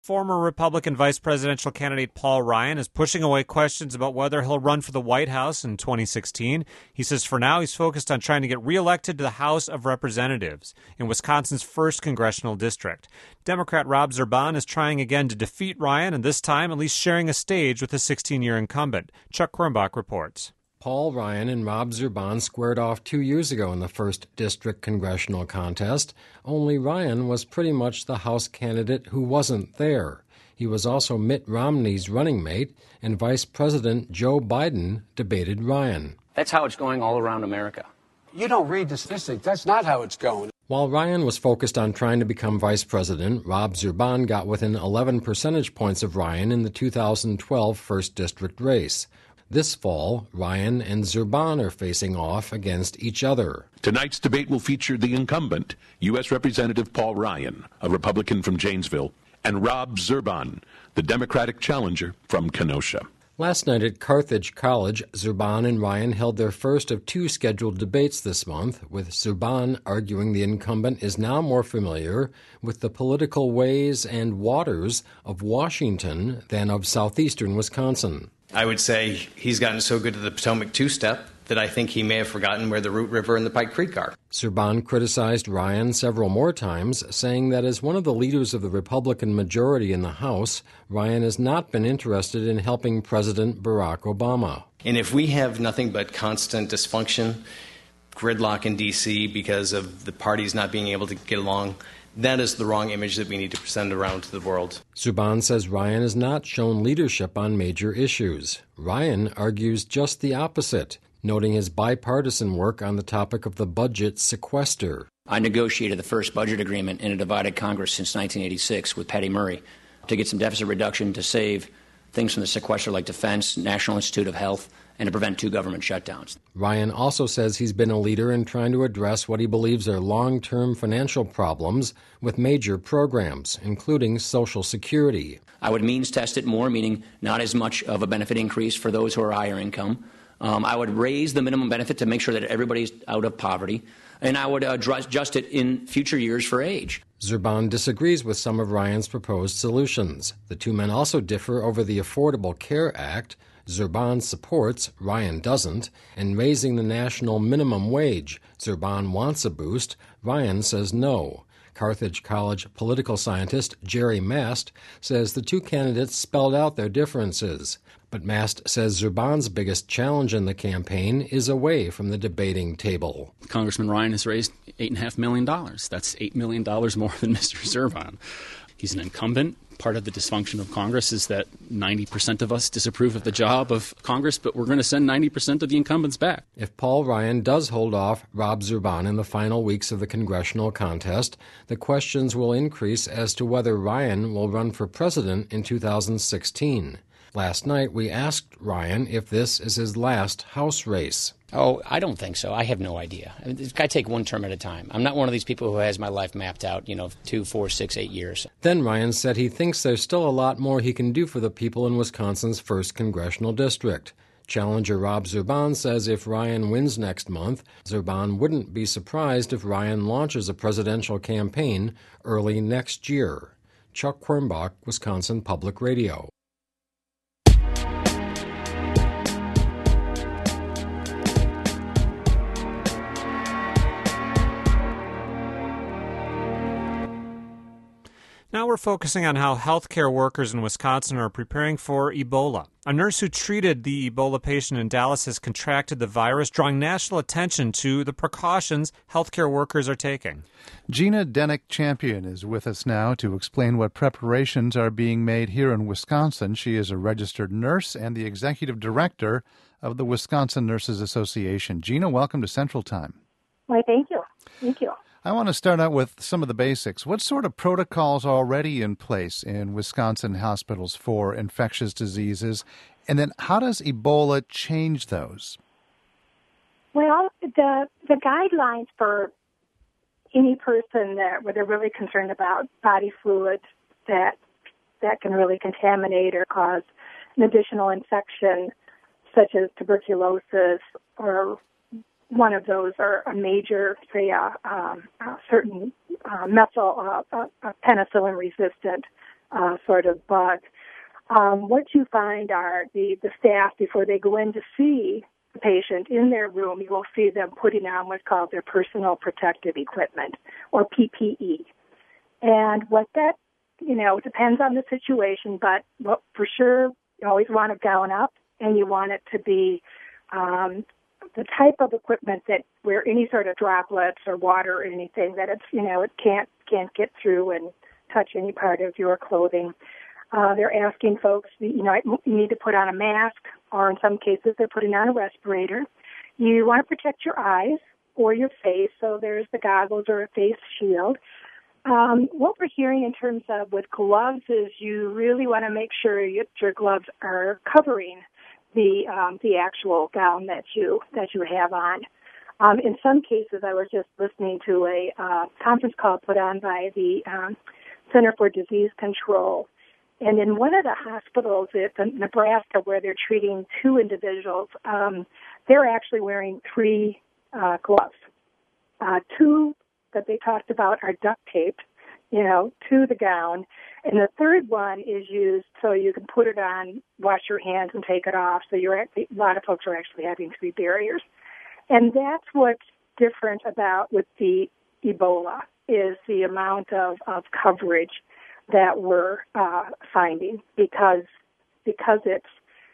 Former Republican vice presidential candidate Paul Ryan is pushing away questions about whether he'll run for the White House in 2016. He says for now he's focused on trying to get reelected to the House of Representatives in Wisconsin's 1st congressional district. Democrat Rob Zurban is trying again to defeat Ryan, and this time at least sharing a stage with the 16-year incumbent. Chuck Quirmbach reports. Paul Ryan and Rob Zurban squared off 2 years ago in the 1st District congressional contest, only Ryan was pretty much the House candidate who wasn't there. He was also Mitt Romney's running mate, and Vice President Joe Biden debated Ryan. That's how it's going all around America. You don't read the statistics. That's not how it's going. While Ryan was focused on trying to become vice president, Rob Zurban got within 11 percentage points of Ryan in the 2012 1st District race. This fall, Ryan and Zurban are facing off against each other. Tonight's debate will feature the incumbent, U.S. Representative Paul Ryan, a Republican from Janesville, and Rob Zurban, the Democratic challenger from Kenosha. Last night at Carthage College, Zurban and Ryan held their first of 2 scheduled debates this month, with Zurban arguing the incumbent is now more familiar with the political ways and waters of Washington than of southeastern Wisconsin. I would say he's gotten so good at the Potomac two-step that I think he may have forgotten where the Root River and the Pike Creek are. Zurban criticized Ryan several more times, saying that as one of the leaders of the Republican majority in the House, Ryan has not been interested in helping President Barack Obama. And if we have nothing but constant dysfunction, gridlock in D.C. because of the parties not being able to get along, that is the wrong image that we need to send around to the world. Zurban says Ryan has not shown leadership on major issues. Ryan argues just the opposite, noting his bipartisan work on the topic of the budget sequester. I negotiated the first budget agreement in a divided Congress since 1986 with Patty Murray to get some deficit reduction to save things from the sequester like defense, National Institute of Health, and to prevent 2 government shutdowns. Ryan also says he's been a leader in trying to address what he believes are long-term financial problems with major programs, including Social Security. I would means test it more, meaning not as much of a benefit increase for those who are higher income. I would raise the minimum benefit to make sure that everybody's out of poverty, and I would adjust it in future years for age. Zurban disagrees with some of Ryan's proposed solutions. The 2 men also differ over the Affordable Care Act. Zurban supports, Ryan doesn't, and raising the national minimum wage. Zurban wants a boost, Ryan says no. Carthage College political scientist Jerry Mast says the 2 candidates spelled out their differences. But Mast says Zurban's biggest challenge in the campaign is away from the debating table. Congressman Ryan has raised $8.5 million. That's $8 million more than Mr. Zurban. He's an incumbent. Part of the dysfunction of Congress is that 90% of us disapprove of the job of Congress, but we're going to send 90% of the incumbents back. If Paul Ryan does hold off Rob Zurban in the final weeks of the congressional contest, the questions will increase as to whether Ryan will run for president in 2016. Last night, we asked Ryan if this is his last House race. Oh, I don't think so. I have no idea. I mean, I take one term at a time. I'm not one of these people who has my life mapped out, 2, 4, 6, 8 years. Then Ryan said he thinks there's still a lot more he can do for the people in Wisconsin's 1st congressional district. Challenger Rob Zurban says if Ryan wins next month, Zurban wouldn't be surprised if Ryan launches a presidential campaign early next year. Chuck Quirmbach, Wisconsin Public Radio. Now we're focusing on how healthcare workers in Wisconsin are preparing for Ebola. A nurse who treated the Ebola patient in Dallas has contracted the virus, drawing national attention to the precautions healthcare workers are taking. Gina Denick-Champion is with us now to explain what preparations are being made here in Wisconsin. She is a registered nurse and the executive director of the Wisconsin Nurses Association. Gina, welcome to Central Time. Why, thank you. Thank you. I want to start out with some of the basics. What sort of protocols are already in place in Wisconsin hospitals for infectious diseases? And then how does Ebola change those? Well, the guidelines for any person where they're really concerned about body fluids that can really contaminate or cause an additional infection, such as tuberculosis or one of those, are a major, say, a certain penicillin-resistant sort of bug. What you find are the staff, before they go in to see the patient in their room, you will see them putting on what's called their personal protective equipment, or PPE. And what that, it depends on the situation, but for sure, you always want to gown up, and you want it to be the type of equipment that where any sort of droplets or water or anything that it's, it can't get through and touch any part of your clothing. They're asking folks, you need to put on a mask, or in some cases they're putting on a respirator. You want to protect your eyes or your face, so there's the goggles or a face shield. What we're hearing in terms of with gloves is you really want to make sure your gloves are covering the actual gown that you have on. In some cases, I was just listening to a conference call put on by the Center for Disease Control. And in one of the hospitals in Nebraska where they're treating 2 individuals, they're actually wearing 3 gloves. 2 that they talked about are duct taped, to the gown. And the third one is used so you can put it on, wash your hands, and take it off. So a lot of folks are actually having 3 barriers. And that's what's different about with the Ebola, is the amount of coverage that we're finding, because it's,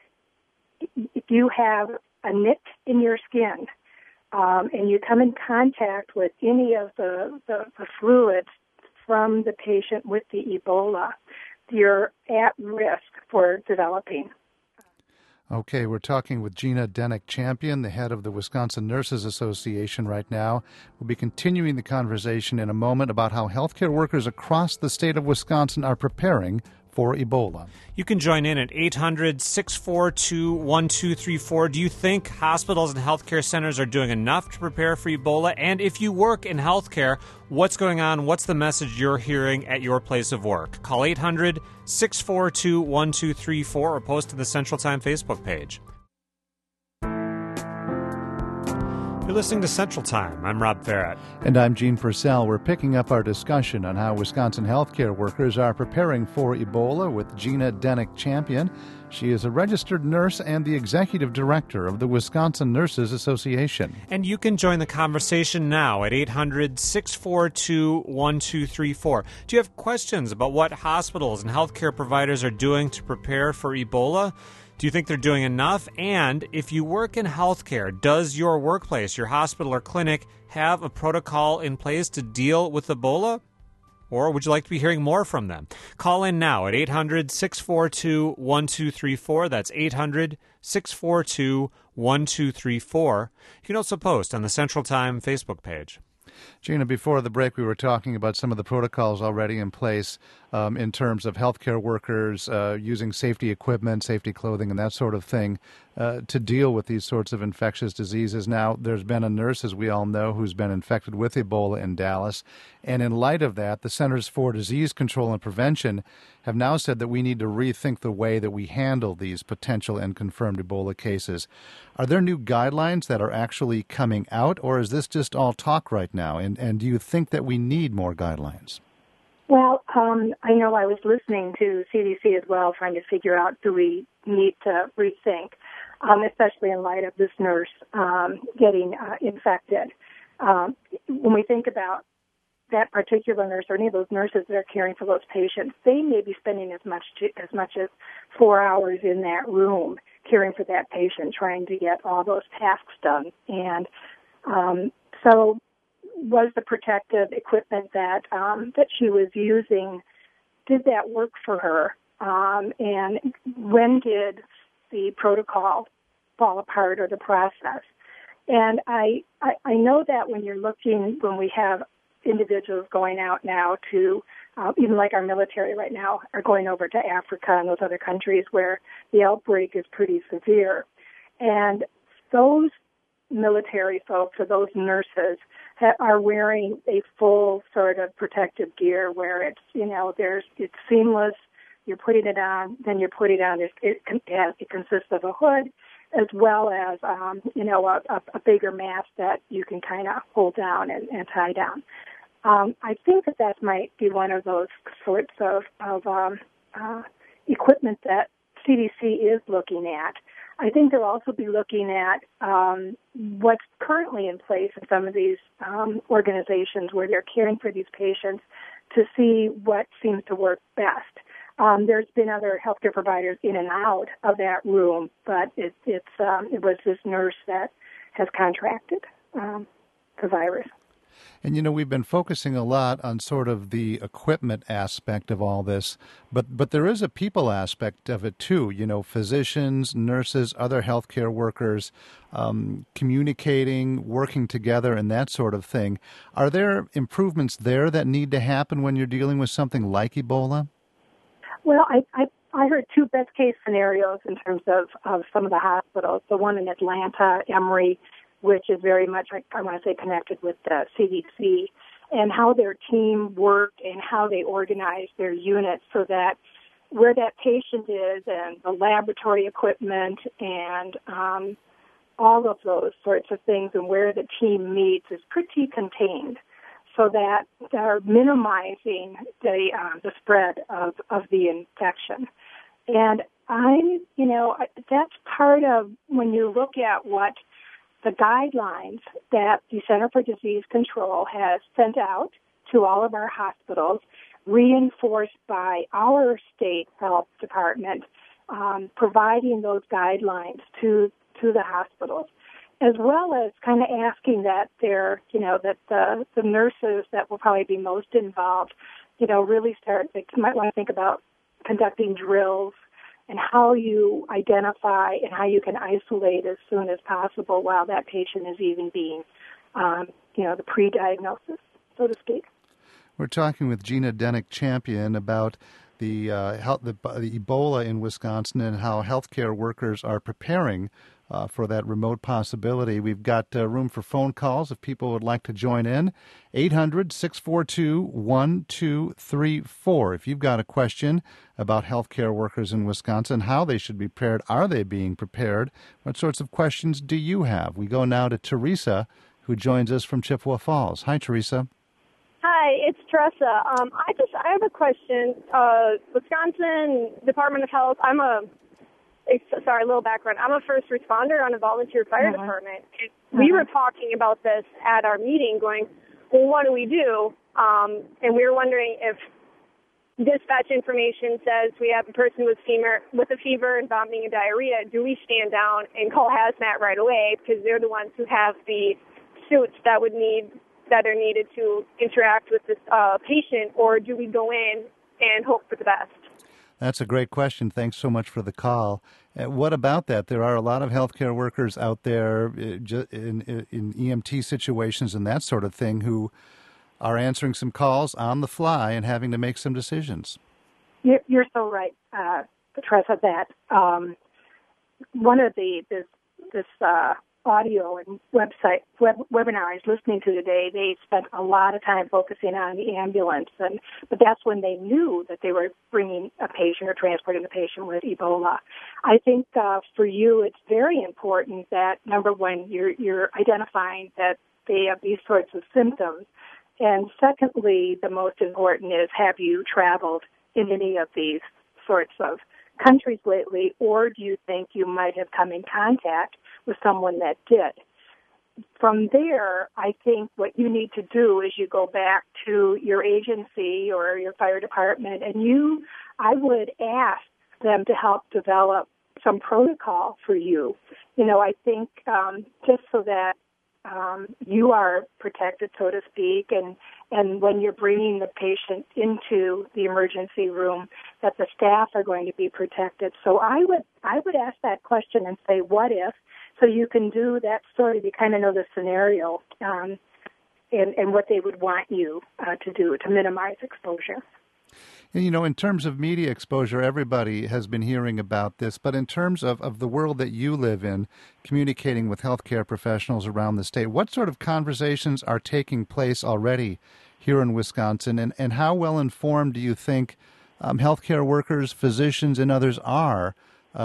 if you have a nick in your skin and you come in contact with any of the fluids from the patient with the Ebola, you're at risk for developing. Okay, we're talking with Gina Denik-Champion, the head of the Wisconsin Nurses Association right now. We'll be continuing the conversation in a moment about how healthcare workers across the state of Wisconsin are preparing for Ebola. You can join in at 800-642-1234. Do you think hospitals and healthcare centers are doing enough to prepare for Ebola? And if you work in healthcare, what's going on? What's the message you're hearing at your place of work? Call 800-642-1234 or post to the Central Time Facebook page. You're listening to Central Time. I'm Rob Farrett. And I'm Gene Purcell. We're picking up our discussion on how Wisconsin healthcare workers are preparing for Ebola with Gina Denik-Champion. She is a registered nurse and the executive director of the Wisconsin Nurses Association. And you can join the conversation now at 800-642-1234. Do you have questions about what hospitals and healthcare providers are doing to prepare for Ebola? Do you think they're doing enough? And if you work in healthcare, does your workplace, your hospital or clinic, have a protocol in place to deal with Ebola? Or would you like to be hearing more from them? Call in now at 800-642-1234. That's 800-642-1234. You can also post on the Central Time Facebook page. Gina, before the break, we were talking about some of the protocols already in place in terms of healthcare workers using safety equipment, safety clothing, and that sort of thing to deal with these sorts of infectious diseases. Now, there's been a nurse, as we all know, who's been infected with Ebola in Dallas. And in light of that, the Centers for Disease Control and Prevention have now said that we need to rethink the way that we handle these potential and confirmed Ebola cases. Are there new guidelines that are actually coming out, or is this just all talk right now? And do you think that we need more guidelines? Well, I know I was listening to CDC as well, trying to figure out, do we need to rethink, especially in light of this nurse getting infected. When we think about that particular nurse or any of those nurses that are caring for those patients, they may be spending as much as 4 hours in that room caring for that patient, trying to get all those tasks done. And so was the protective equipment that she was using, did that work for her? And when did the protocol fall apart, or the process? And I know that when we have individuals going out now to, even like our military right now, are going over to Africa and those other countries where the outbreak is pretty severe. And those military folks, or those nurses, are wearing a full sort of protective gear where it's seamless. You're putting it on, then you're putting it on. It consists of a hood as well as, a bigger mask that you can kind of hold down and tie down. I think that might be one of those sorts of equipment that CDC is looking at. I think they'll also be looking at what's currently in place in some of these organizations where they're caring for these patients to see what seems to work best. There's been other healthcare providers in and out of that room, but it was this nurse that has contracted the virus. And, you know, we've been focusing a lot on sort of the equipment aspect of all this, but there is a people aspect of it, too. You know, physicians, nurses, other healthcare workers, communicating, working together, and that sort of thing. Are there improvements there that need to happen when you're dealing with something like Ebola? Well, I heard two best-case scenarios in terms of some of the hospitals. The one in Atlanta, Emory, which is very much, I want to say, connected with the CDC, and how their team worked and how they organized their units so that where that patient is and the laboratory equipment and all of those sorts of things and where the team meets is pretty contained so that they're minimizing the spread of the infection. And that's part of when you look at what the guidelines that the Center for Disease Control has sent out to all of our hospitals, reinforced by our state health department, providing those guidelines to the hospitals, as well as kind of asking that the nurses that will probably be most involved, really might want to think about conducting drills and how you identify and how you can isolate as soon as possible while that patient is even being, the pre-diagnosis, so to speak. We're talking with Gina Denik-Champion about the Ebola in Wisconsin and how healthcare workers are preparing for that remote possibility. We've got room for phone calls if people would like to join in. 800-642-1234. If you've got a question about healthcare workers in Wisconsin, how they should be prepared, are they being prepared? What sorts of questions do you have? We go now to Teresa, who joins us from Chippewa Falls. Hi, Teresa. Hi, it's Teresa. I have a question. Wisconsin Department of Health, a little background. I'm a first responder on a volunteer fire department. We were talking about this at our meeting going, well, what do we do? And we were wondering if dispatch information says we have a person with a fever and vomiting and diarrhea, do we stand down and call hazmat right away because they're the ones who have the suits that are needed to interact with this patient, or do we go in and hope for the best? That's a great question. Thanks so much for the call. What about that? There are a lot of healthcare workers out there in EMT situations and that sort of thing who are answering some calls on the fly and having to make some decisions. You're so right, Teresa, that one of this audio and webinar I was listening to today, they spent a lot of time focusing on the ambulance, but that's when they knew that they were bringing a patient or transporting a patient with Ebola. I think for you, it's very important that, number one, you're identifying that they have these sorts of symptoms, and secondly, the most important is, have you traveled in any of these sorts of countries lately, or do you think you might have come in contact with someone that did? From there, I think what you need to do is you go back to your agency or your fire department, and I would ask them to help develop some protocol for you. I think just so that you are protected, so to speak, and when you're bringing the patient into the emergency room, that the staff are going to be protected. So I would ask that question and say, what if? So you can do that sort of, you kind of know the scenario and what they would want you to do to minimize exposure. And, in terms of media exposure, everybody has been hearing about this, but in terms of the world that you live in, communicating with healthcare professionals around the state, what sort of conversations are taking place already here in Wisconsin, and how well informed do you think healthcare workers, physicians, and others are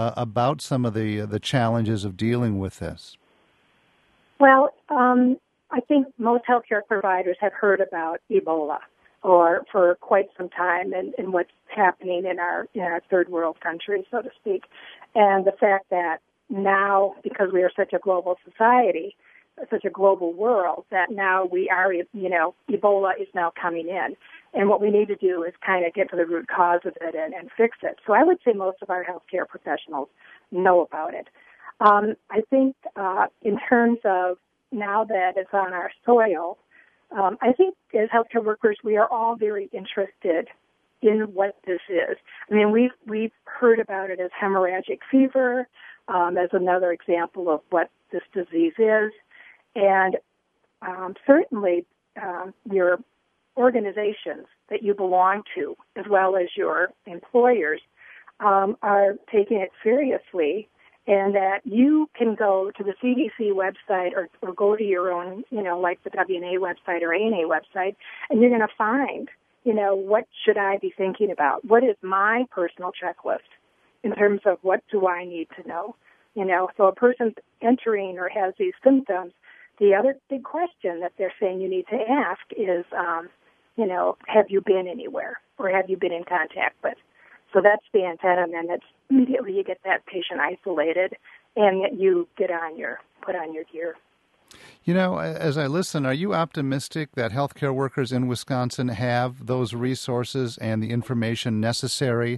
about some of the challenges of dealing with this? Well, I think most healthcare providers have heard about Ebola or for quite some time and what's happening in our third world countries, so to speak. And the fact that now, because we are such a global society, such a global world, that now we are, Ebola is now coming in. And what we need to do is kind of get to the root cause of it and fix it. So I would say most of our healthcare professionals know about it. I think in terms of now that it's on our soil, I think as healthcare workers, we are all very interested in what this is. I mean, we've heard about it as hemorrhagic fever, as another example of what this disease is. And certainly your organizations that you belong to, as well as your employers, are taking it seriously, and that you can go to the CDC website or go to your own, like the WNA website or ANA website, and you're going to find, what should I be thinking about? What is my personal checklist in terms of what do I need to know? So a person's entering or has these symptoms, the other big question that they're saying you need to ask is, have you been anywhere or have you been in contact with? So that's the antenna, and then that's immediately you get that patient isolated and you put on your gear. As I listen, are you optimistic that healthcare workers in Wisconsin have those resources and the information necessary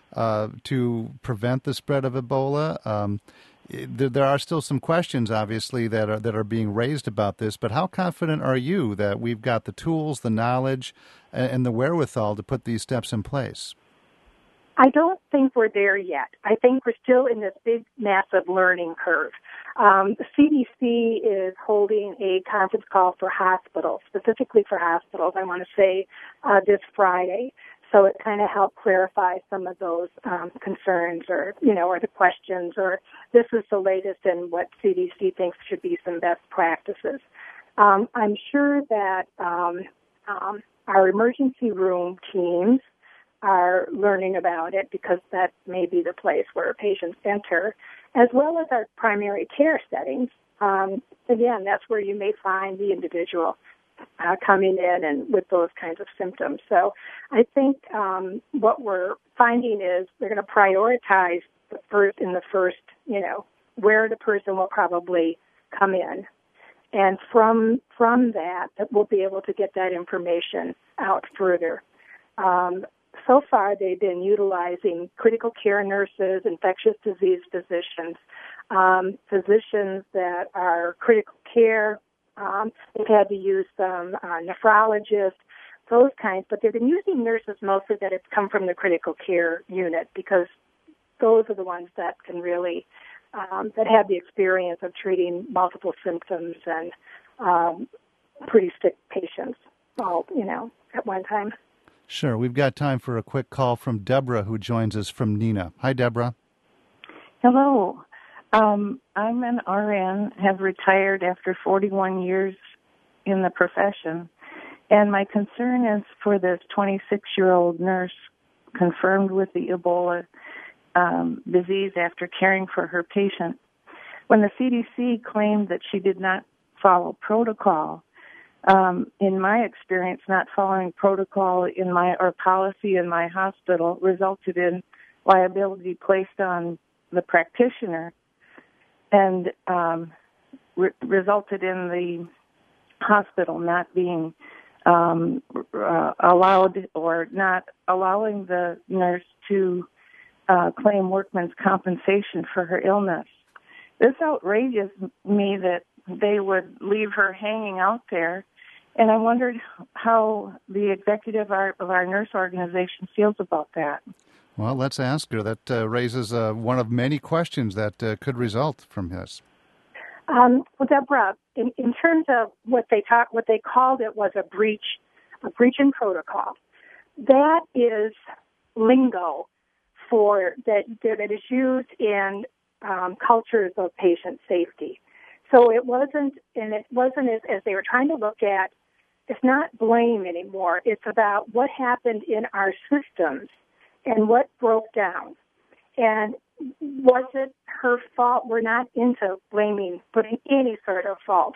to prevent the spread of Ebola? There are still some questions, obviously, that are being raised about this, but how confident are you that we've got the tools, the knowledge, and the wherewithal to put these steps in place? I don't think we're there yet. I think we're still in this big, massive learning curve. The CDC is holding a conference call for hospitals, specifically for hospitals, I want to say, this Friday. So it kind of helped clarify some of those concerns or the questions, or this is the latest in what CDC thinks should be some best practices. I'm sure that our emergency room teams are learning about it because that may be the place where patients enter, as well as our primary care settings. Again, that's where you may find the individual coming in and with those kinds of symptoms. So I think what we're finding is they're going to prioritize the first, where the person will probably come in. And from that, we'll be able to get that information out further. So far, they've been utilizing critical care nurses, infectious disease physicians, physicians that are critical care. They've had to use some nephrologists, those kinds, but they've been using nurses mostly that have come from the critical care unit because those are the ones that can really, that have the experience of treating multiple symptoms and pretty sick patients all, at one time. Sure. We've got time for a quick call from Deborah, who joins us from Neenah. Hi, Deborah. Hello. I'm an RN, have retired after 41 years in the profession, and my concern is for this 26-year-old nurse confirmed with the Ebola disease after caring for her patient. When the CDC claimed that she did not follow protocol, in my experience, not following protocol or policy in my hospital resulted in liability placed on the practitioner and resulted in the hospital not being allowed or not allowing the nurse to claim workman's compensation for her illness. This outrages me that they would leave her hanging out there, and I wondered how the executive of our nurse organization feels about that. Well, let's ask her. That raises one of many questions that could result from this. Well, Deborah, in terms of what they called it was a breach in protocol. That is lingo for that is used in cultures of patient safety. So it wasn't as they were trying to look at. It's not blame anymore. It's about what happened in our systems and what broke down. And was it her fault? We're not into putting any sort of fault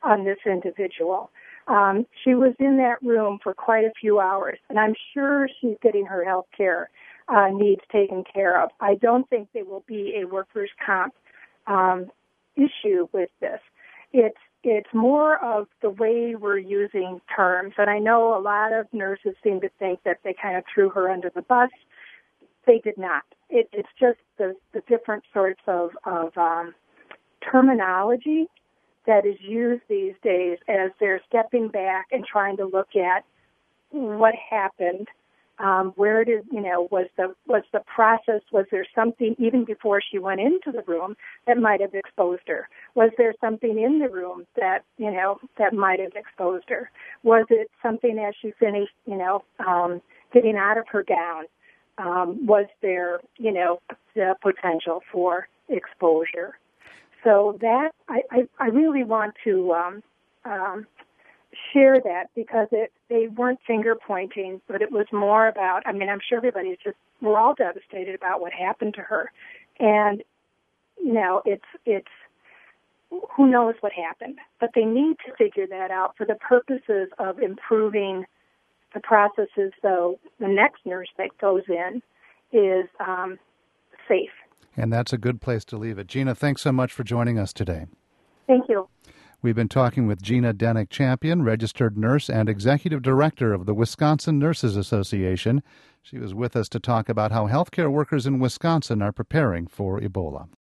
on this individual. She was in that room for quite a few hours, and I'm sure she's getting her health care needs taken care of. I don't think there will be a workers' comp issue with this. It's more of the way we're using terms, and I know a lot of nurses seem to think that they kind of threw her under the bus. They did not. It's just the different sorts of terminology that is used these days as they're stepping back and trying to look at what happened, where it is, was the process, was there something even before she went into the room that might have exposed her? Was there something in the room that might have exposed her? Was it something as she finished, getting out of her gown? Was there, the potential for exposure? So that I really want to share that because they weren't finger pointing, but it was more about. I'm sure we're all devastated about what happened to her, and it's who knows what happened, but they need to figure that out for the purposes of improving the processes, so the next nurse that goes in is safe. And that's a good place to leave it. Gina, thanks so much for joining us today. Thank you. We've been talking with Gina Denick-Champion, registered nurse and executive director of the Wisconsin Nurses Association. She was with us to talk about how healthcare workers in Wisconsin are preparing for Ebola.